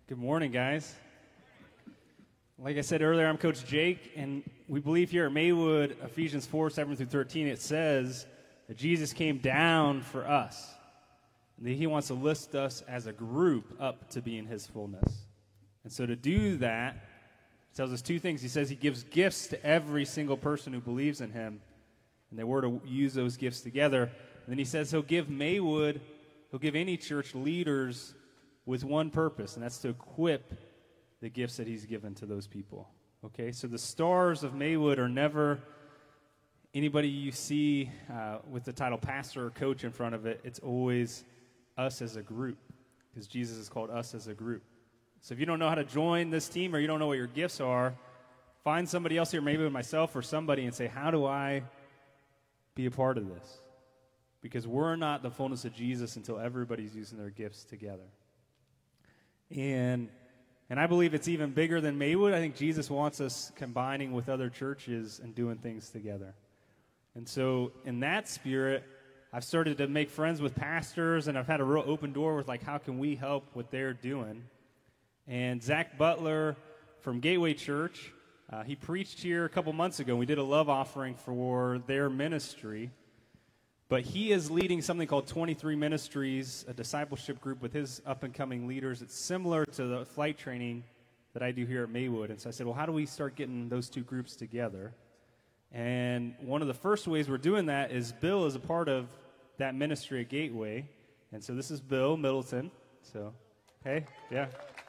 Good morning, guys. Like I said earlier, I'm Coach Jake, and we believe here at Maywood, Ephesians 4:7-13, it says that Jesus came down for us, and that he wants to lift us as a group up to be in his fullness. And so to do that, he tells us two things. He says he gives gifts to every single person who believes in him, and that we're to use those gifts together. And then he says he'll give Maywood, he'll give any church leaders with one purpose, and that's to equip the gifts that he's given to those people. Okay, so the stars of Maywood are never anybody you see with the title pastor or coach in front of it. It's always us as a group, because Jesus has called us as a group. So if you don't know how to join this team, or you don't know what your gifts are, find somebody else here, maybe myself or somebody, and say, how do I be a part of this? Because we're not the fullness of Jesus until everybody's using their gifts together. And I believe it's even bigger than Maywood. I think Jesus wants us combining with other churches and doing things together. And so in that spirit, I've started to make friends with pastors, and I've had a real open door with, like, how can we help what they're doing? And Zach Butler from Gateway Church, he preached here a couple months ago. We did a love offering for their ministry. But he is leading something called 23 Ministries, a discipleship group with his up-and-coming leaders. It's similar to the flight training that I do here at Maywood. And so I said, well, how do we start getting those two groups together? And one of the first ways we're doing that is Bill is a part of that ministry at Gateway. And so this is Bill Middleton. So, hey, yeah.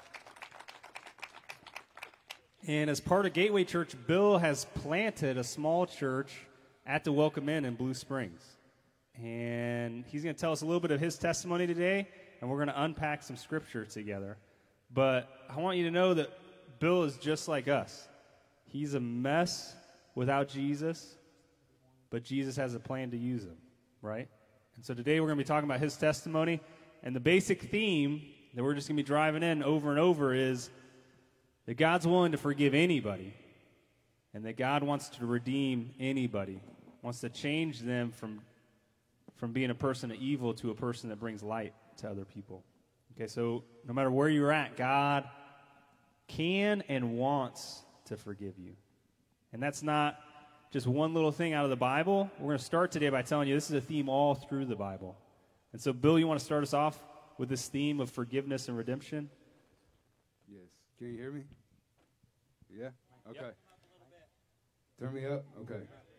And as part of Gateway Church, Bill has planted a small church at the Welcome Inn in Blue Springs. And he's going to tell us a little bit of his testimony today, and we're going to unpack some scripture together. But I want you to know that Bill is just like us. He's a mess without Jesus, but Jesus has a plan to use him, right? And so today we're going to be talking about his testimony, and the basic theme that we're just going to be driving in over and over is that God's willing to forgive anybody, and that God wants to redeem anybody, wants to change them from being a person of evil to a person that brings light to other people. Okay, so no matter where you're at, God can and wants to forgive you. And that's not just one little thing out of the Bible. We're going to start today by telling you this is a theme all through the Bible. And so, Bill, you want to start us off with this theme of forgiveness and redemption? Yes. Can you hear me? Yeah? Okay. Yep. Turn me up? Okay.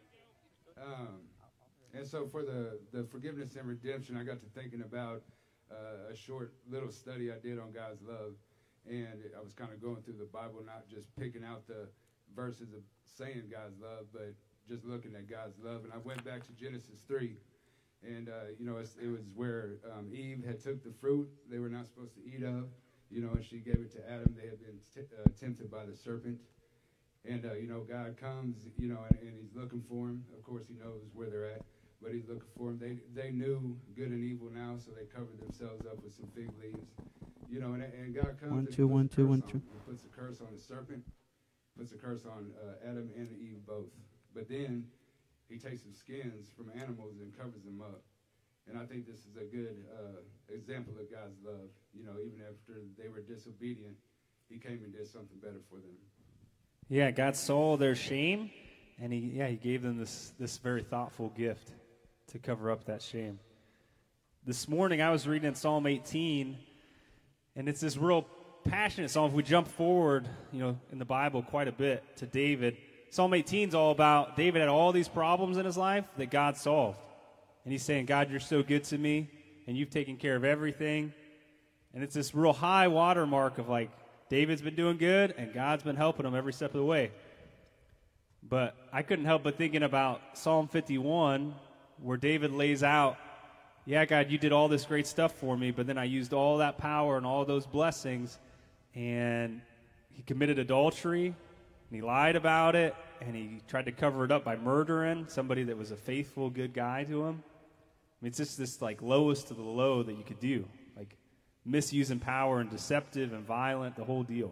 And so for the forgiveness and redemption, I got to thinking about a short little study I did on God's love. And I was kind of going through the Bible, not just picking out the verses of saying God's love, but just looking at God's love. And I went back to Genesis 3. And, it was where Eve had took the fruit they were not supposed to eat of, and she gave it to Adam. They had been tempted by the serpent. And, God comes, and he's looking for him. Of course, he knows where they're at. But he's looking for them. They knew good and evil now, so they covered themselves up with some fig leaves. And God comes and puts a curse on the serpent, puts a curse on Adam and Eve both. But then he takes some skins from animals and covers them up. And I think this is a good example of God's love. Even after they were disobedient, he came and did something better for them. Yeah, God saw their shame, and he gave them this very thoughtful gift to cover up that shame. This morning I was reading in Psalm 18, and it's this real passionate psalm. If we jump forward, in the Bible quite a bit to David, Psalm 18 is all about David had all these problems in his life that God solved. And he's saying, God, you're so good to me, and you've taken care of everything. And it's this real high watermark of, like, David's been doing good, and God's been helping him every step of the way. But I couldn't help but thinking about Psalm 51, where David lays out, yeah, God, you did all this great stuff for me, but then I used all that power and all those blessings, and he committed adultery, and he lied about it, and he tried to cover it up by murdering somebody that was a faithful, good guy to him. I mean, it's just this, like, lowest of the low that you could do, like misusing power and deceptive and violent, the whole deal.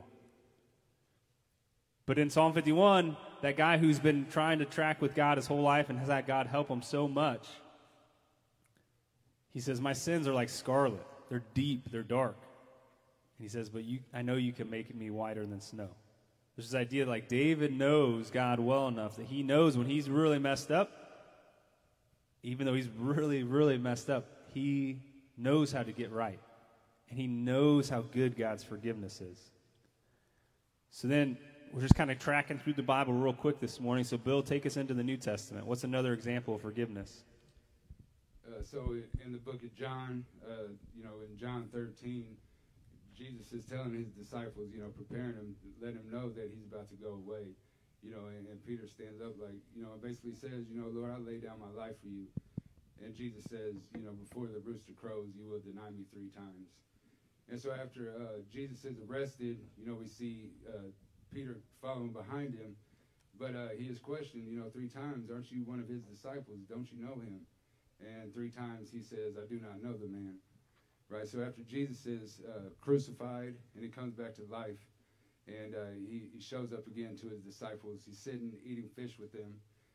But in Psalm 51, that guy who's been trying to track with God his whole life and has had God help him so much, he says, my sins are like scarlet. They're deep. They're dark. And he says, but I know you can make me whiter than snow. There's this idea like David knows God well enough that he knows when he's really messed up, even though he's really, really messed up, he knows how to get right. And he knows how good God's forgiveness is. So then we're just kind of tracking through the Bible real quick this morning. So Bill, take us into the New Testament. What's another example of forgiveness? So in the book of John, in John 13, Jesus is telling his disciples, preparing them, letting them know that he's about to go away. And Peter stands up basically says, Lord, I lay down my life for you. And Jesus says, before the rooster crows, you will deny me 3 times. And so after Jesus is arrested, we see Peter following behind him. But he is questioned, 3 times, aren't you one of his disciples? Don't you know him? And 3 times he says, I do not know the man. Right, so after Jesus is crucified and he comes back to life, and he shows up again to his disciples. He's sitting eating fish with them,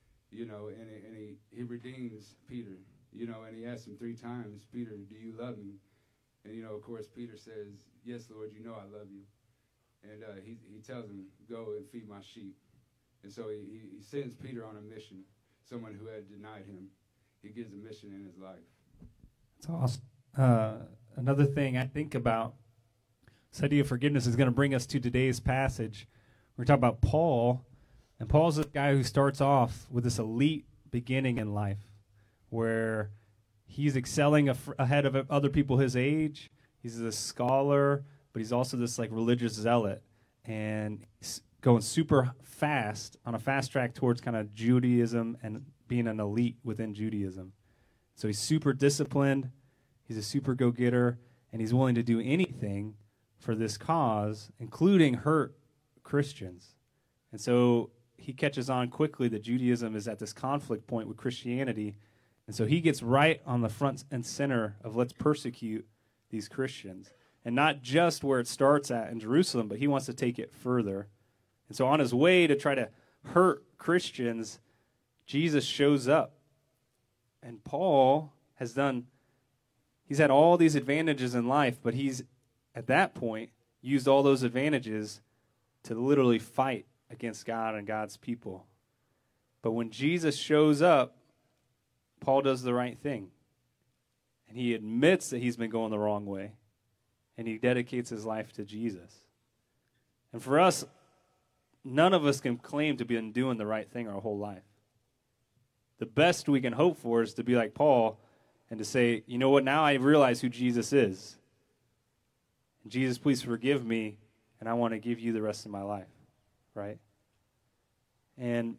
and he redeems Peter, and he asks him 3 times, Peter, do you love me? And, of course, Peter says, yes, Lord, you know I love you. And he tells him, go and feed my sheep. And so he sends Peter on a mission, someone who had denied him. He gives a mission in his life. That's awesome. Another thing I think about, this idea of forgiveness is going to bring us to today's passage. We're talking about Paul, and Paul's a guy who starts off with this elite beginning in life where he's excelling ahead of other people his age. He's a scholar, but he's also this religious zealot, and he's going super fast on a fast track towards kind of Judaism and being an elite within Judaism. So he's super disciplined. He's a super go-getter, and he's willing to do anything for this cause, including hurt Christians. And so he catches on quickly that Judaism is at this conflict point with Christianity, and so he gets right on the front and center of let's persecute these Christians. And not just where it starts at in Jerusalem, but he wants to take it further. And so on his way to try to hurt Christians, Jesus shows up. And Paul he's had all these advantages in life, but he's, at that point, used all those advantages to literally fight against God and God's people. But when Jesus shows up, Paul does the right thing. And he admits that he's been going the wrong way. And he dedicates his life to Jesus. And for us, none of us can claim to be doing the right thing our whole life. The best we can hope for is to be like Paul and to say, you know what, now I realize who Jesus is. Jesus, please forgive me, and I want to give you the rest of my life, right? And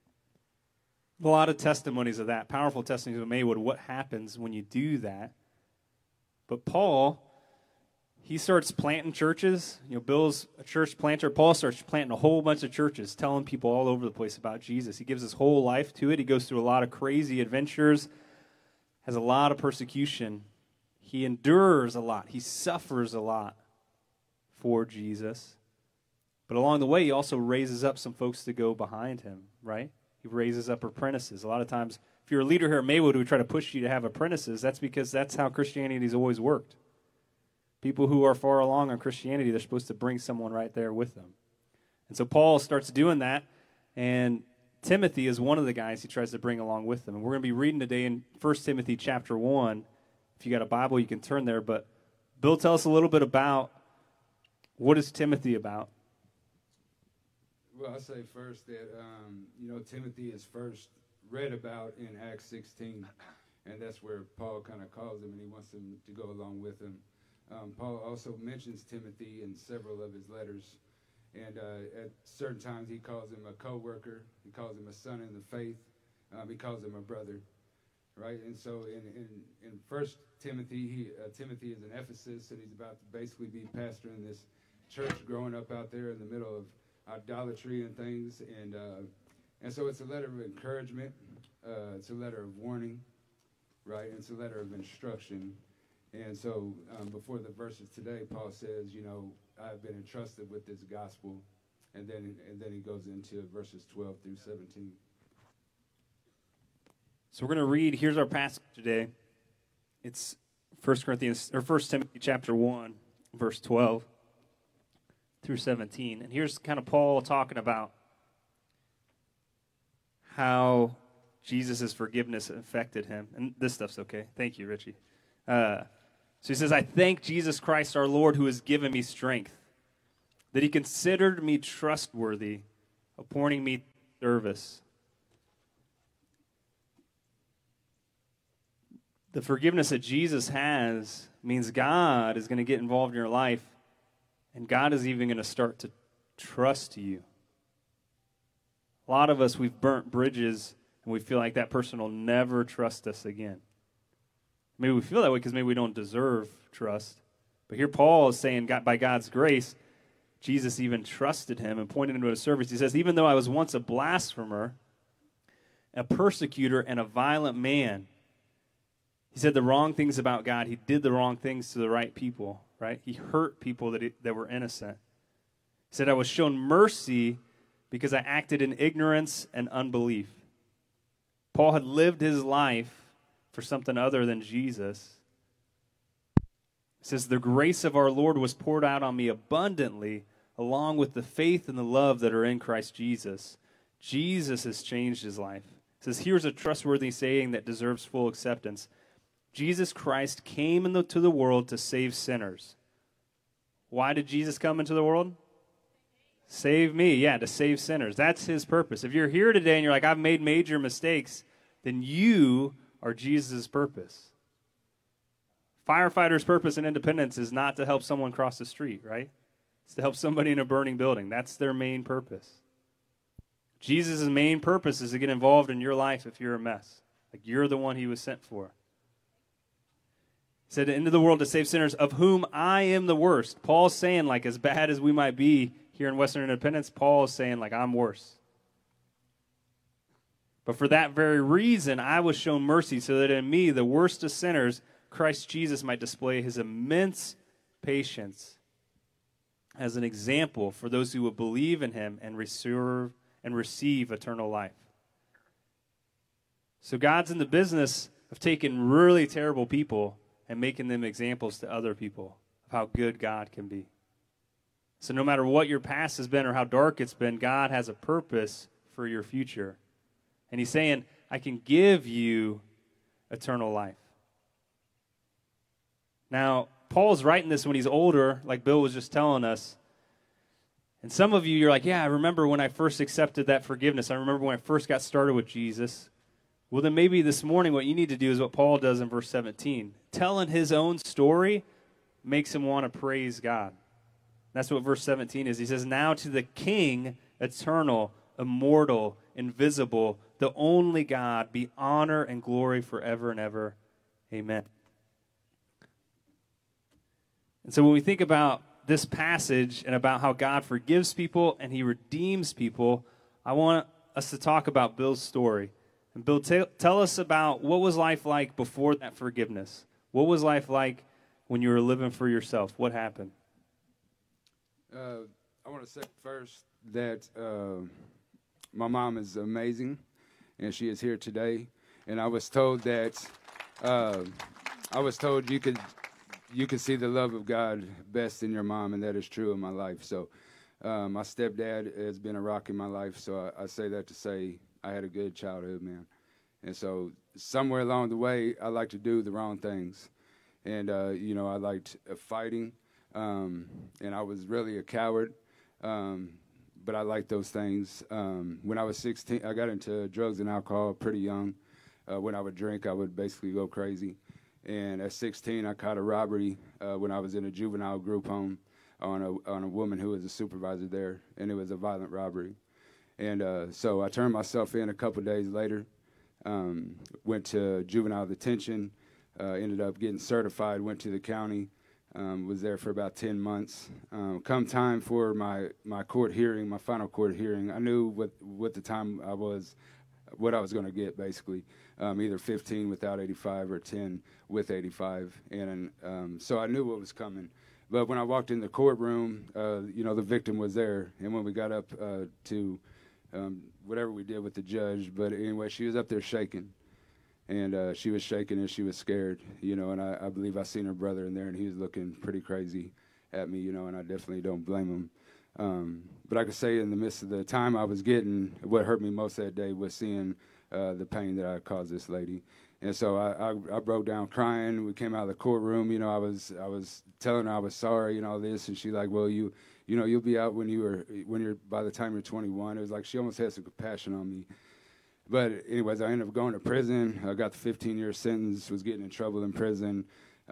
a lot of testimonies of that, powerful testimonies of Maywood, what happens when you do that. But Paul, he starts planting churches. Bill's a church planter. Paul starts planting a whole bunch of churches, telling people all over the place about Jesus. He gives his whole life to it. He goes through a lot of crazy adventures, has a lot of persecution. He endures a lot. He suffers a lot for Jesus. But along the way, he also raises up some folks to go behind him, right? He raises up apprentices. A lot of times, if you're a leader here at Maywood, we try to push you to have apprentices. That's because that's how Christianity's always worked. People who are far along on Christianity, they're supposed to bring someone right there with them. And so Paul starts doing that, and Timothy is one of the guys he tries to bring along with him. And we're going to be reading today in 1 Timothy chapter 1. If you got a Bible, you can turn there. But Bill, tell us a little bit about what is Timothy about? Well, I'll say first that, Timothy is first read about in Acts 16. And that's where Paul kind of calls him, and he wants him to go along with him. Paul also mentions Timothy in several of his letters. And at certain times, he calls him a co-worker. He calls him a son in the faith. He calls him a brother, right? And so in 1 Timothy, Timothy is in Ephesus, and he's about to basically be pastoring this church growing up out there in the middle of idolatry and things. And so it's a letter of encouragement. It's a letter of warning, right? And it's a letter of instruction. And so before the verses today, Paul says, I've been entrusted with this gospel. And then he goes into verses 12 through 17. So we're going to read, here's our passage today. It's 1 Timothy chapter 1, verse 12. through 17. And here's kind of Paul talking about how Jesus' forgiveness affected him. And this stuff's okay. Thank you, Richie. So he says, I thank Jesus Christ our Lord who has given me strength, that he considered me trustworthy, appointing me service. The forgiveness that Jesus has means God is going to get involved in your life, and God is even going to start to trust you. A lot of us, we've burnt bridges, and we feel like that person will never trust us again. Maybe we feel that way because maybe we don't deserve trust. But here Paul is saying, by God's grace, Jesus even trusted him and pointed him to his service. He says, even though I was once a blasphemer, a persecutor, and a violent man, he said the wrong things about God. He did the wrong things to the right people, right? He hurt people that were innocent. He said, I was shown mercy because I acted in ignorance and unbelief. Paul had lived his life for something other than Jesus. It says, the grace of our Lord was poured out on me abundantly, along with the faith and the love that are in Christ Jesus. Jesus has changed his life. It says, here's a trustworthy saying that deserves full acceptance. Jesus Christ came into the world to save sinners. Why did Jesus come into the world? Save me, to save sinners. That's his purpose. If you're here today and you're like, I've made major mistakes, then you are Jesus' purpose. Firefighters' purpose in Independence is not to help someone cross the street, right? It's to help somebody in a burning building. That's their main purpose. Jesus' main purpose is to get involved in your life if you're a mess. Like you're the one he was sent for. He said, into the world to save sinners, of whom I am the worst. Paul's saying, like, as bad as we might be here in Western Independence, Paul is saying, like, I'm worse. But for that very reason, I was shown mercy, so that in me, the worst of sinners, Christ Jesus might display his immense patience as an example for those who will believe in him and receive eternal life. So God's in the business of taking really terrible people and making them examples to other people of how good God can be. So no matter what your past has been or how dark it's been, God has a purpose for your future. And he's saying, I can give you eternal life. Now, Paul's writing this when he's older, like Bill was just telling us. And some of you, you're like, yeah, I remember when I first accepted that forgiveness. I remember when I first got started with Jesus. Well, then maybe this morning what you need to do is what Paul does in verse 17. Telling his own story makes him want to praise God. That's what verse 17 is. He says, now to the King, eternal, immortal, invisible, the only God, be honor and glory forever and ever. Amen. And so when we think about this passage and about how God forgives people and he redeems people, I want us to talk about Bill's story. And Bill, tell us about what was life like before that forgiveness? What was life like when you were living for yourself? What happened? I want to say first that my mom is amazing, and she is here today. And I was told that you could see the love of God best in your mom, and that is true in my life. So my stepdad has been a rock in my life, so I say that to say I had a good childhood, man. And so somewhere along the way, I like to do the wrong things. And, I liked fighting, and I was really a coward, but I liked those things. When I was 16, I got into drugs and alcohol pretty young. When I would drink, I would basically go crazy. And at 16, I caught a robbery when I was in a juvenile group home on a woman who was a supervisor there, and it was a violent robbery. And so I turned myself in a couple days later, went to juvenile detention, ended up getting certified, went to the county, was there for about 10 months. Come time for my court hearing, my final court hearing, I knew what the time what I was going to get, basically. Either 15 without 85 or 10 with 85. And so I knew what was coming. But when I walked in the courtroom, the victim was there. And when we got up to whatever we did with the judge, but anyway, she was up there shaking. And she was shaking and she was scared, and I believe I seen her brother in there, and he was looking pretty crazy. at me, and I definitely don't blame them. But I could say in the midst of the time I was getting, what hurt me most that day was seeing the pain that I caused this lady. And so I broke down crying. We came out of the courtroom. I was telling her I was sorry and all this, and she like, well, you'll be out when you're by the time you're 21. It was like she almost had some compassion on me. But anyways, I ended up going to prison. I got the 15-year sentence. Was getting in trouble in prison.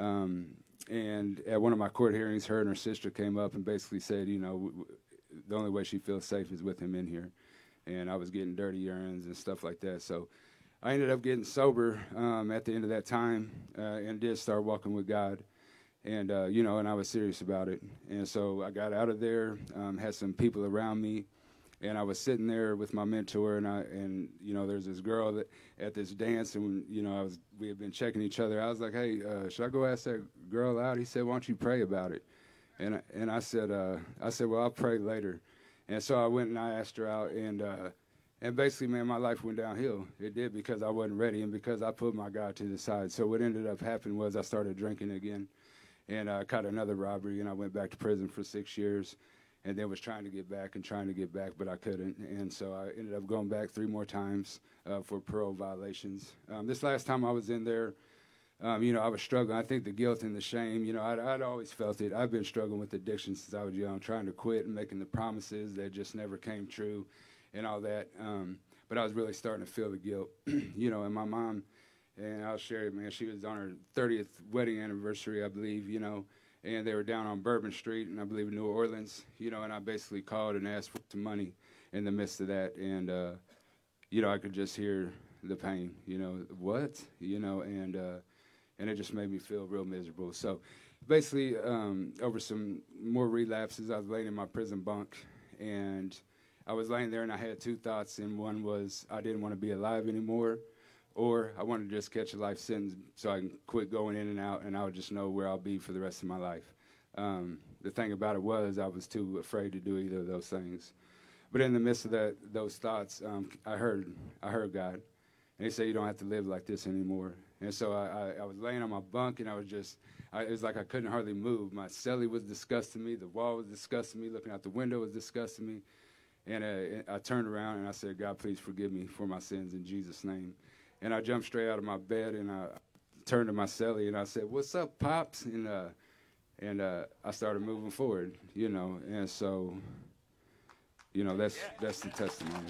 And at one of my court hearings, her and her sister came up and basically said, the only way she feels safe is with him in here. And I was getting dirty urines and stuff like that. So I ended up getting sober at the end of that time and did start walking with God. And, and I was serious about it. And so I got out of there, had some people around me. And I was sitting there with my mentor, and there's this girl that at this dance, and we had been checking each other. I was like, hey, should I go ask that girl out? He said, why don't you pray about it? And I said, well, I'll pray later. And so I went and I asked her out, and basically, man, my life went downhill. It did, because I wasn't ready and because I put my God to the side. So what ended up happening was I started drinking again, and I caught another robbery, and I went back to prison for 6 years. And then was trying to get back, but I couldn't. And so I ended up going back 3 more times for parole violations. This last time I was in there, I was struggling. I think the guilt and the shame, I'd always felt it. I've been struggling with addiction since I was young, trying to quit and making the promises that just never came true and all that. But I was really starting to feel the guilt, and my mom, and I'll share it, man, she was on her 30th wedding anniversary, I believe, and they were down on Bourbon Street, and I believe in New Orleans, and I basically called and asked for some money in the midst of that, and, I could just hear the pain, what, and it just made me feel real miserable. So basically, over some more relapses, I was laying in my prison bunk, and I was laying there, and I had 2 thoughts, and one was I didn't want to be alive anymore, or I wanted to just catch a life sentence so I can quit going in and out, and I would just know where I'll be for the rest of my life. The thing about it was I was too afraid to do either of those things. But in the midst of those thoughts, I heard God, and He said, you don't have to live like this anymore. And so I was laying on my bunk, and it was like I couldn't hardly move. My cellie was disgusting me. The wall was disgusting me. Looking out the window was disgusting me. And I turned around, and I said, God, please forgive me for my sins in Jesus' name. And I jumped straight out of my bed, and I turned to my cellie, and I said, what's up, Pops? And I started moving forward, And so, that's the testimony.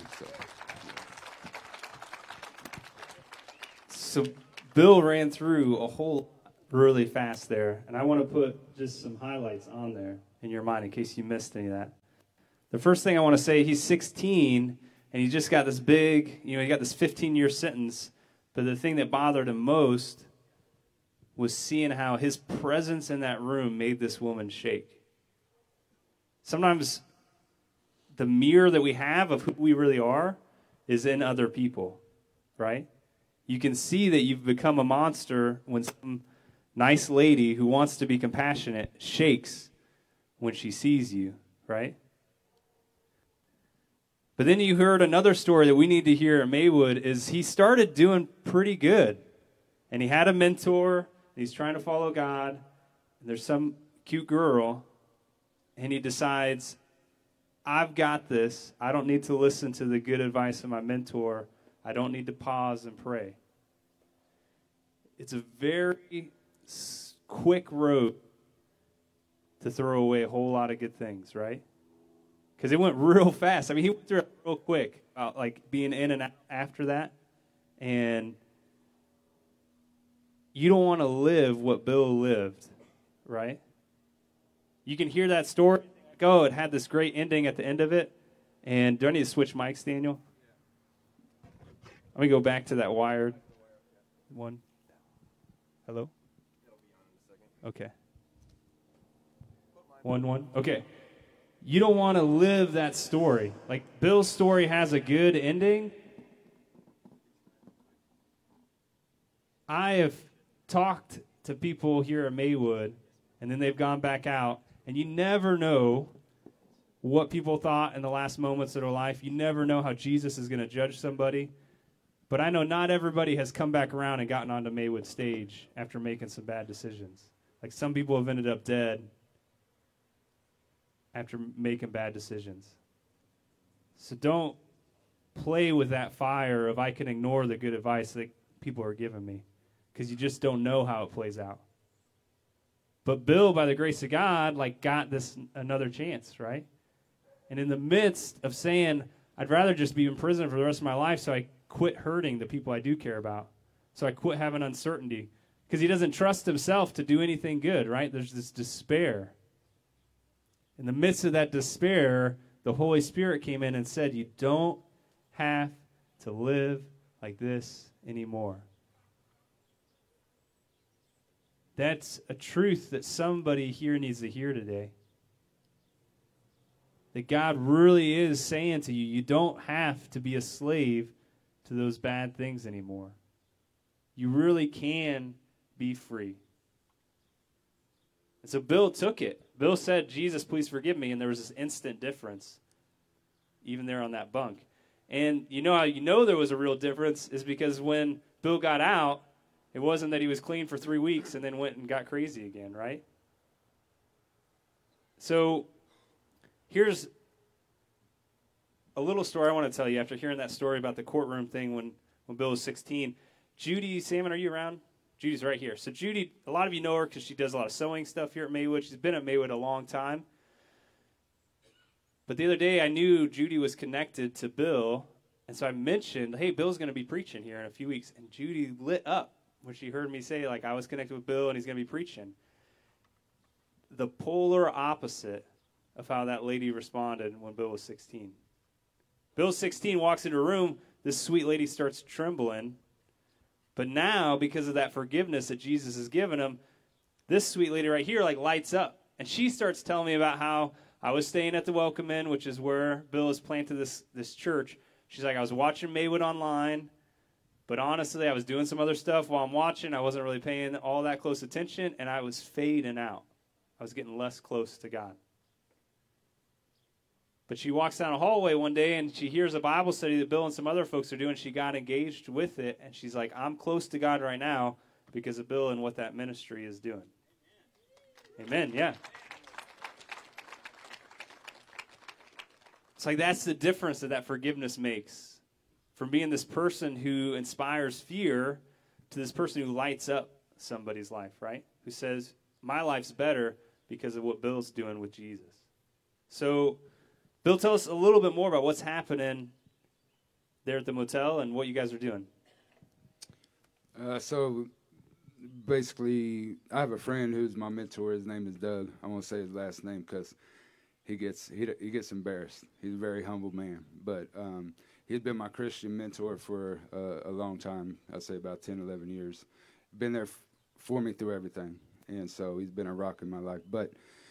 So Bill ran through a whole really fast there, and I want to put just some highlights on there in your mind in case you missed any of that. The first thing I want to say, he's 16, and he just got this big, he got this 15-year sentence. But the thing that bothered him most was seeing how his presence in that room made this woman shake. Sometimes the mirror that we have of who we really are is in other people, right? You can see that you've become a monster when some nice lady who wants to be compassionate shakes when she sees you, right? But then you heard another story that we need to hear at Maywood is he started doing pretty good. And he had a mentor, and he's trying to follow God, and there's some cute girl, and he decides, I've got this. I don't need to listen to the good advice of my mentor. I don't need to pause and pray. It's a very quick road to throw away a whole lot of good things, right? Because it went real fast. I mean, he went through it real quick, about like being in and out after that. And you don't want to live what Bill lived, right? You can hear that story. Like, oh, it had this great ending at the end of it. And do I need to switch mics, Daniel? Let me go back to that wired one. Hello? Okay. 1-1. Okay. You don't want to live that story. Like, Bill's story has a good ending. I have talked to people here at Maywood, and then they've gone back out, and you never know what people thought in the last moments of their life. You never know how Jesus is going to judge somebody. But I know not everybody has come back around and gotten onto Maywood stage after making some bad decisions. Like, some people have ended up dead. after making bad decisions. So don't play with that fire of I can ignore the good advice that people are giving me, because you just don't know how it plays out. But Bill, by the grace of God, got this another chance, right? And in the midst of saying, I'd rather just be in prison for the rest of my life, so I quit hurting the people I do care about. So I quit having uncertainty. Because he doesn't trust himself to do anything good, right? There's this despair. In the midst of that despair, the Holy Spirit came in and said, you don't have to live like this anymore. That's a truth that somebody here needs to hear today. That God really is saying to you, you don't have to be a slave to those bad things anymore. You really can be free. And so Bill took it. Bill said, Jesus, please forgive me. And there was this instant difference, even there on that bunk. And you know how you know there was a real difference is because when Bill got out, it wasn't that he was clean for 3 weeks and then went and got crazy again, right? So here's a little story I want to tell you after hearing that story about the courtroom thing when Bill was 16. Judy Salmon, are you around? Judy's right here. So Judy, a lot of you know her because she does a lot of sewing stuff here at Maywood. She's been at Maywood a long time. But the other day I knew Judy was connected to Bill, and so I mentioned, hey, Bill's going to be preaching here in a few weeks. And Judy lit up when she heard me say, I was connected with Bill and he's going to be preaching. The polar opposite of how that lady responded when Bill was 16. Bill 16 walks into a room, this sweet lady starts trembling. But now, because of that forgiveness that Jesus has given him, this sweet lady right here lights up. And she starts telling me about how I was staying at the Welcome Inn, which is where Bill has planted this church. She's like, I was watching Maywood online. But honestly, I was doing some other stuff while I'm watching. I wasn't really paying all that close attention, and I was fading out. I was getting less close to God. But she walks down a hallway one day, and she hears a Bible study that Bill and some other folks are doing. She got engaged with it, and she's like, I'm close to God right now because of Bill and what that ministry is doing. Amen, yeah. It's that's the difference that forgiveness makes. From being this person who inspires fear to this person who lights up somebody's life, right? Who says, my life's better because of what Bill's doing with Jesus. So, Bill, tell us a little bit more about what's happening there at the motel and what you guys are doing. So, basically, I have a friend who's my mentor. His name is Doug. I won't say his last name because he gets embarrassed. He's a very humble man. But he's been my Christian mentor for a long time. I'd say about 10, 11 years. Been there for me through everything. And so he's been a rock in my life. But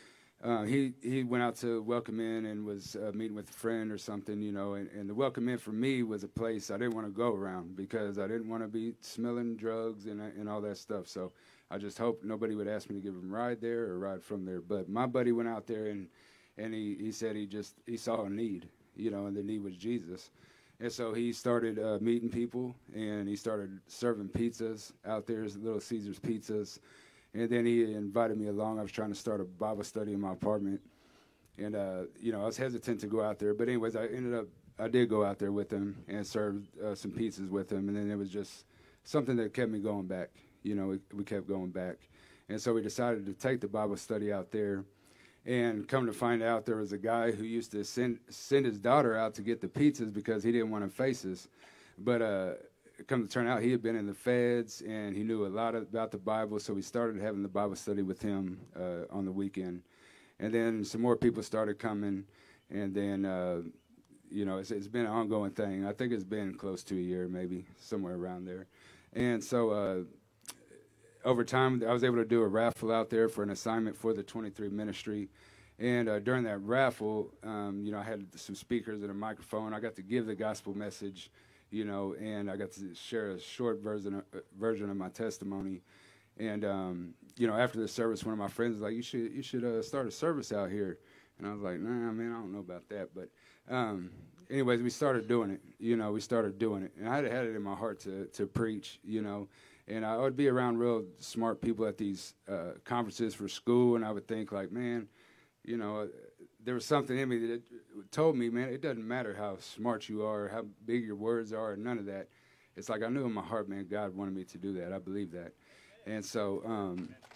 he went out to Welcome Inn and was meeting with a friend or something, and the Welcome Inn for me was a place I didn't want to go around because I didn't want to be smelling drugs and all that stuff. So I just hoped nobody would ask me to give him a ride there or ride from there. But my buddy went out there and he said he saw a need, and the need was Jesus. And so he started meeting people, and he started serving pizzas out there, Little Caesars pizzas. And then he invited me along. I was trying to start a Bible study in my apartment. And, I was hesitant to go out there. But anyways, I did go out there with him and served some pizzas with him. And then it was just something that kept me going back. We kept going back. And so we decided to take the Bible study out there. And come to find out, there was a guy who used to send his daughter out to get the pizzas because he didn't want to face us. But come to turn out, he had been in the feds, and he knew a lot about the Bible, so we started having the Bible study with him on the weekend. And then some more people started coming, and then, it's been an ongoing thing. I think it's been close to a year, maybe, somewhere around there. And so over time, I was able to do a raffle out there for an assignment for the 23 ministry. And during that raffle, I had some speakers and a microphone. I got to give the gospel message, and I got to share a short version of my testimony. And, after the service, one of my friends was like, you should start a service out here. And I was like, nah, man, I don't know about that. But anyways, we started doing it. We started doing it. And I had it in my heart to preach, And I would be around real smart people at these conferences for school, and I would think, man, there was something in me that told me, man, it doesn't matter how smart you are, how big your words are, none of that. It's like I knew in my heart, man, God wanted me to do that. I believe that. And so,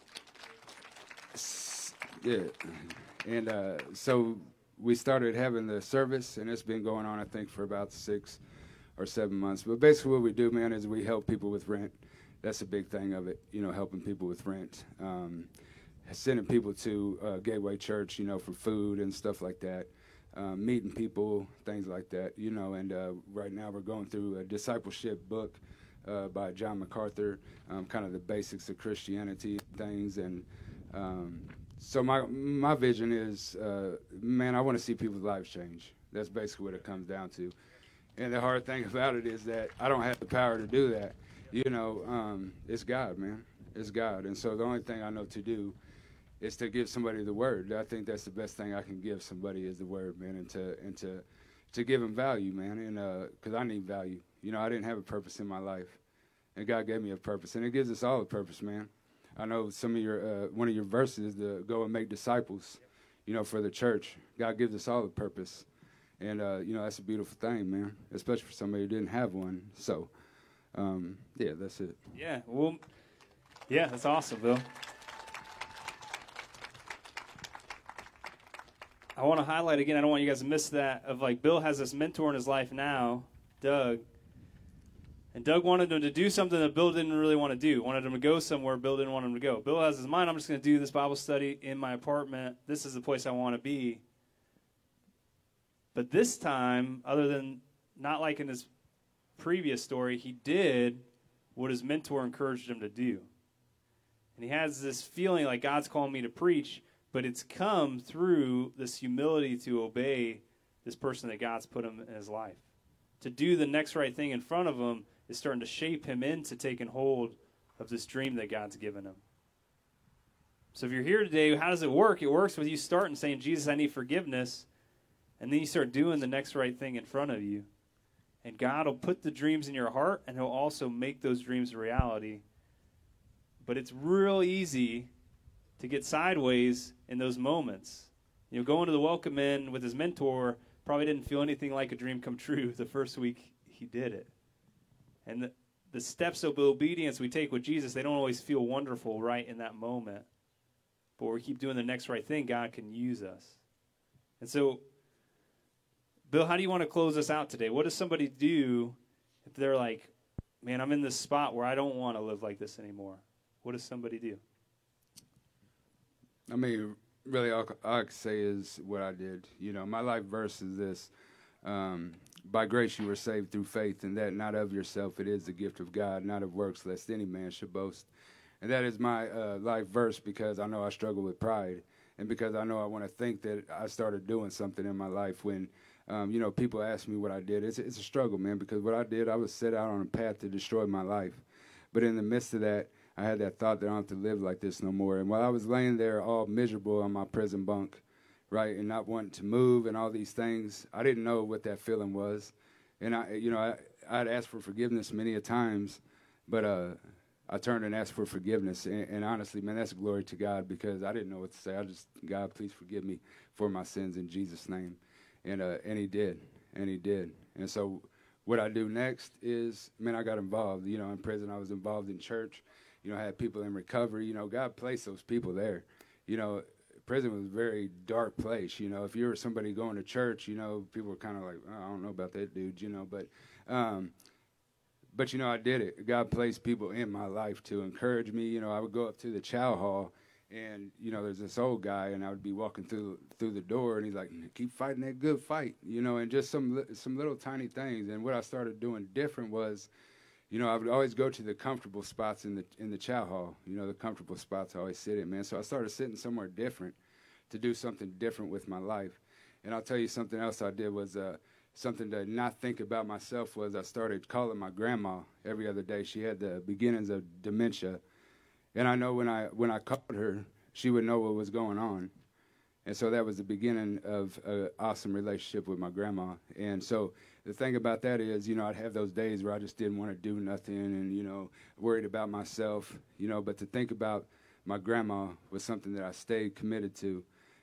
yeah. And so we started having the service, and it's been going on, I think, for about 6 or 7 months. But basically what we do, man, is we help people with rent. That's a big thing of it, helping people with rent. Sending people to Gateway Church, for food and stuff like that. Meeting people, things like that, and right now we're going through a discipleship book by John MacArthur, kind of the basics of Christianity things. And so my vision is, man, I want to see people's lives change. That's basically what it comes down to. And the hard thing about it is that I don't have the power to do that. It's God, man. It's God. And so the only thing I know to do is to give somebody the word. I think that's the best thing I can give somebody is the word, man, and to give them value, man, and because I need value. I didn't have a purpose in my life, and God gave me a purpose, and it gives us all a purpose, man. I know some of your one of your verses is to go and make disciples, for the church. God gives us all a purpose, and that's a beautiful thing, man, especially for somebody who didn't have one. So, yeah, that's it. Yeah, well, yeah, that's awesome, Bill. I want to highlight again, I don't want you guys to miss that, of like Bill has this mentor in his life now, Doug. And Doug wanted him to do something that Bill didn't really want to do. Wanted him to go somewhere Bill didn't want him to go. Bill has his mind, I'm just going to do this Bible study in my apartment. This is the place I want to be. But this time, other than not like in his previous story, he did what his mentor encouraged him to do. And he has this feeling like God's calling me to preach, but it's come through this humility to obey this person that God's put him in his life. To do the next right thing in front of him is starting to shape him into taking hold of this dream that God's given him. So if you're here today, how does it work? It works with you starting saying, Jesus, I need forgiveness. And then you start doing the next right thing in front of you. And God will put the dreams in your heart, and he'll also make those dreams a reality. But it's real easy to get sideways in those moments. Going to the welcome in with his mentor probably didn't feel anything like a dream come true the first week he did it. And the steps of obedience we take with Jesus, they don't always feel wonderful right in that moment. But we keep doing the next right thing, God can use us. And so, Bill, how do you want to close us out today? What does somebody do if they're like, man, I'm in this spot where I don't want to live like this anymore? What does somebody do? I mean, really, all I can say is what I did. My life verse is this. By grace you were saved through faith, and that not of yourself, it is the gift of God, not of works, lest any man should boast. And that is my life verse because I know I struggle with pride, and because I know I want to think that I started doing something in my life when, people ask me what I did. It's a struggle, man, because what I did, I was set out on a path to destroy my life. But in the midst of that, I had that thought that I don't have to live like this no more. And while I was laying there all miserable on my prison bunk, right, and not wanting to move and all these things, I didn't know what that feeling was. And I'd asked for forgiveness many a times, but I turned and asked for forgiveness. And honestly, man, that's glory to God because I didn't know what to say. I just, God, please forgive me for my sins in Jesus' name. And he did, and he did. And so what I do next is, man, I got involved. In prison, I was involved in church. I had people in recovery. God placed those people there. Prison was a very dark place. If you were somebody going to church, people were kind of like, oh, I don't know about that dude, But I did it. God placed people in my life to encourage me. I would go up to the chow hall, and, there's this old guy, and I would be walking through the door, and he's like, keep fighting that good fight, and just some little tiny things. And what I started doing different was, I would always go to the comfortable spots in the chow hall, the comfortable spots I always sit in, man. So I started sitting somewhere different to do something different with my life. And I'll tell you something else I did was something to not think about myself was I started calling my grandma every other day. She had the beginnings of dementia. And I know when I called her, she would know what was going on. And so that was the beginning of an awesome relationship with my grandma. And so the thing about that is, I'd have those days where I just didn't want to do nothing and, worried about myself, but to think about my grandma was something that I stayed committed to.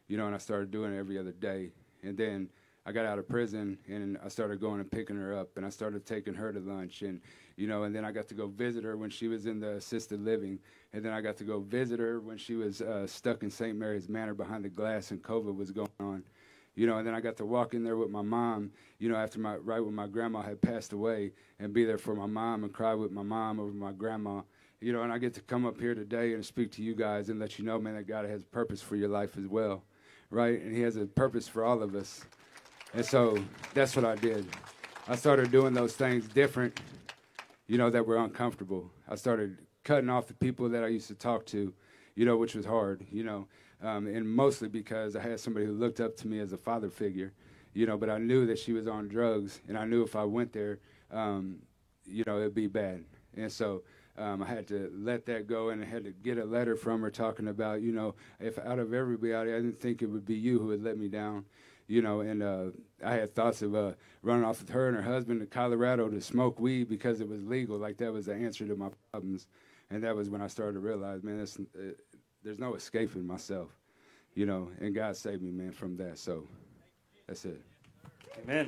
and I started doing it every other day. And then I got out of prison, and I started going and picking her up, and I started taking her to lunch, and then I got to go visit her when she was in the assisted living, and then I got to go visit her when she was stuck in St. Mary's Manor behind the glass and COVID was going on, and then I got to walk in there with my mom, after right when my grandma had passed away, and be there for my mom and cry with my mom over my grandma, and I get to come up here today and speak to you guys and let you know, man, that God has a purpose for your life as well, right? And he has a purpose for all of us. And so that's what I did. I started doing those things different, that were uncomfortable. I started cutting off the people that I used to talk to, which was hard, and mostly because I had somebody who looked up to me as a father figure, but I knew that she was on drugs, and I knew if I went there, it'd be bad. And so I had to let that go, and I had to get a letter from her talking about, if out of everybody, I didn't think it would be you who would let me down. And I had thoughts of running off with her and her husband to Colorado to smoke weed because it was legal, like that was the answer to my problems. And that was when I started to realize, man, there's no escaping myself, and God saved me, man, from that. So that's it. Amen.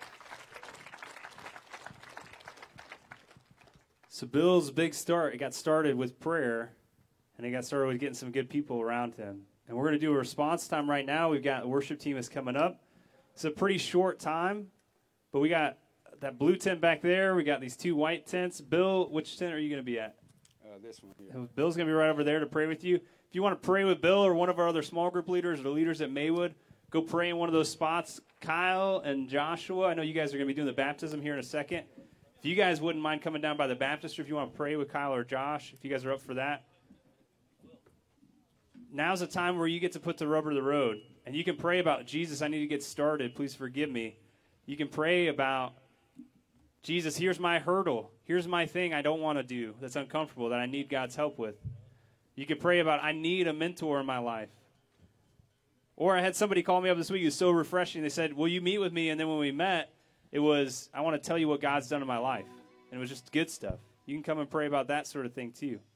So Bill's big start, it got started with prayer, and it got started with getting some good people around him. And we're going to do a response time right now. We've got the worship team is coming up. It's a pretty short time, but we got that blue tent back there. We got these two white tents. Bill, which tent are you going to be at? This one here. Bill's going to be right over there to pray with you. If you want to pray with Bill or one of our other small group leaders or the leaders at Maywood, go pray in one of those spots. Kyle and Joshua, I know you guys are going to be doing the baptism here in a second. If you guys wouldn't mind coming down by the baptistry, if you want to pray with Kyle or Josh, if you guys are up for that. Now's a time where you get to put the rubber to the road. And you can pray about, Jesus, I need to get started. Please forgive me. You can pray about, Jesus, here's my hurdle. Here's my thing I don't want to do that's uncomfortable, that I need God's help with. You can pray about, I need a mentor in my life. Or I had somebody call me up this week. It was so refreshing. They said, will you meet with me? And then when we met, it was, I want to tell you what God's done in my life. And it was just good stuff. You can come and pray about that sort of thing too.